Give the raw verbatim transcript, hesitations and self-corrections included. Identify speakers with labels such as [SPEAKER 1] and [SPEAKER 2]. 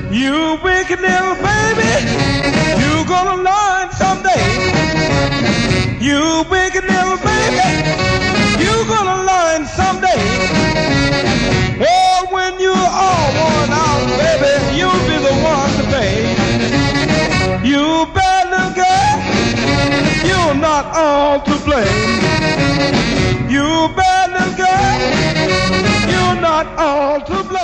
[SPEAKER 1] You wicked little baby, you gonna learn someday. You wicked little baby, you gonna learn someday. Oh, when you're all worn out, baby, you'll be the one to pay. You bad little girl, you're not all to blame. You bad little girl, you're not all to blame.